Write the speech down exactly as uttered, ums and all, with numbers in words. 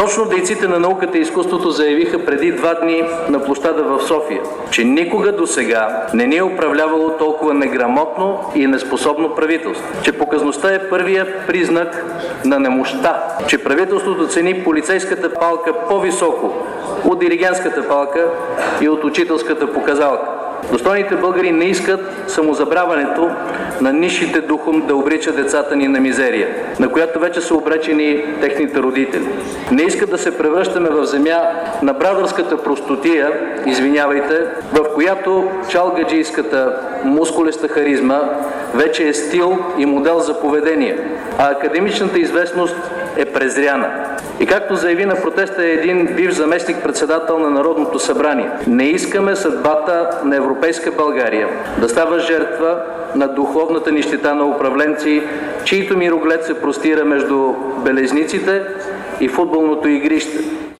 Точно дейците на науката и изкуството заявиха преди два дни на площада в София, че никога досега не ни е управлявало толкова неграмотно и неспособно правителство, че показността е първия признак на немощта, че правителството цени полицейската палка по-високо от диригентската палка и от учителската показалка. Достойните българи не искат самозабравянето на нисшите духом да обрича децата ни на мизерия, на която вече са обречени техните родители. Не искат да се превръщаме в земя на брадърската простотия, извинявайте, в която чалгаджийската мускулеста харизма вече е стил и модел за поведение, а академичната известност е презряна. И както заяви на протеста един бивш заместник-председател на Народното събрание, не искаме съдбата на европейска България да става жертва на духовната нищета на управленци, чието мироглед се простира между белезниците и футболното игрище.